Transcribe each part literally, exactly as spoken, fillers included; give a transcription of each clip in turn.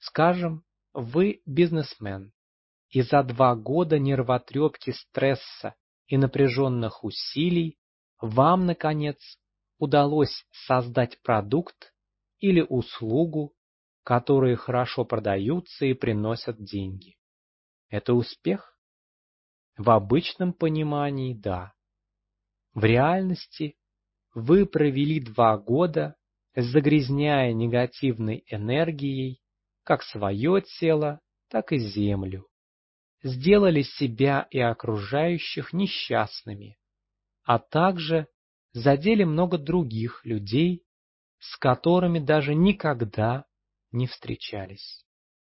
Скажем, вы бизнесмен, и за два года нервотрепки, стресса и напряженных усилий вам, наконец, удалось создать продукт или услугу, которые хорошо продаются и приносят деньги. Это успех? В обычном понимании – да. В реальности вы провели два года, загрязняя негативной энергией как свое тело, так и землю. Сделали себя и окружающих несчастными, а также задели много других людей, с которыми даже никогда не встречались.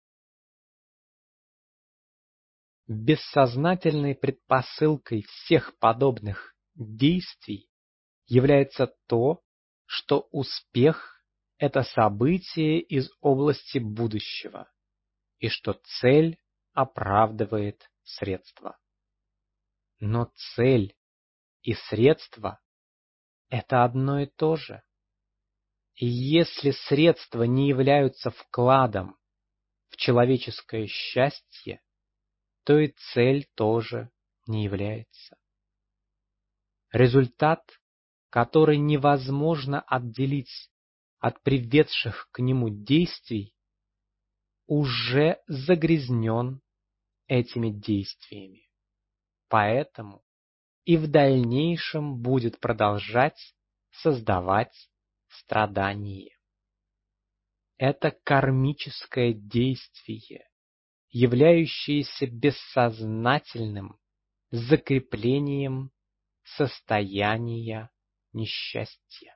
Бессознательной предпосылкой всех подобных действий является то, что успех – это событие из области будущего, и что цель оправдывает средства. Но цель и средства – это одно и то же. И если средства не являются вкладом в человеческое счастье, то и цель тоже не является. Результат, который невозможно отделить от приведших к нему действий, уже загрязнен этими действиями. Поэтому и в дальнейшем будет продолжать создавать страдания. Это кармическое действие, являющееся бессознательным закреплением состояния несчастья.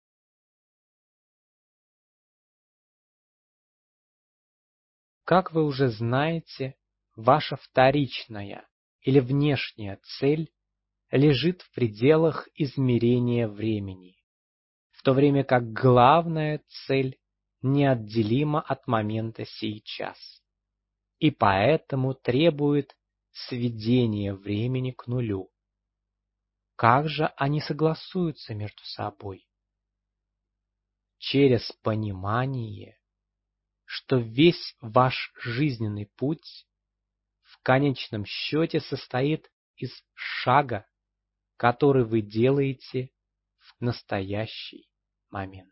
Как вы уже знаете, ваша вторичная или внешняя цель лежит в пределах измерения времени, в то время как главная цель неотделима от момента сейчас, и поэтому требует сведения времени к нулю. Как же они согласуются между собой? Через понимание, что весь ваш жизненный путь в конечном счете состоит из шага, который вы делаете в настоящий момент.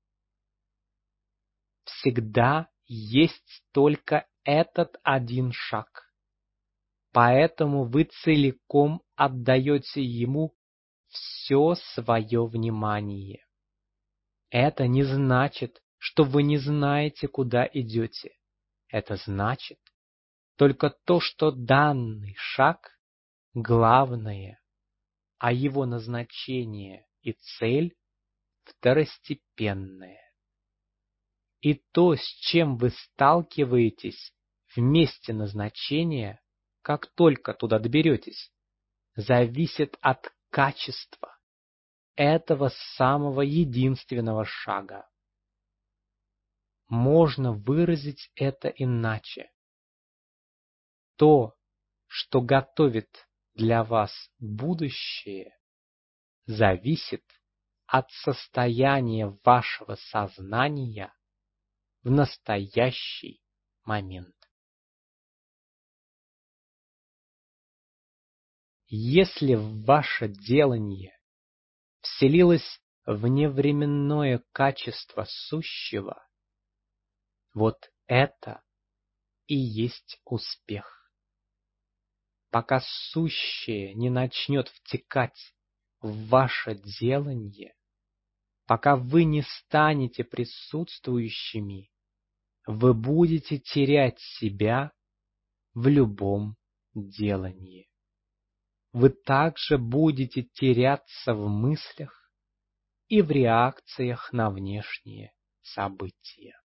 Всегда есть только этот один шаг, поэтому вы целиком отдаете ему все свое внимание. Это не значит, что вы не знаете, куда идете. Это значит только то, что данный шаг главное, а его назначение и цель второстепенное. И то, с чем вы сталкиваетесь в месте назначения, как только туда доберетесь, зависит от качества этого самого единственного шага. Можно выразить это иначе. То, что готовит для вас будущее, зависит от состояния вашего сознания в настоящий момент. Если в ваше делание вселилось вневременное качество сущего, вот это и есть успех. Пока сущее не начнет втекать в ваше делание, пока вы не станете присутствующими, вы будете терять себя в любом делании. Вы также будете теряться в мыслях и в реакциях на внешние события.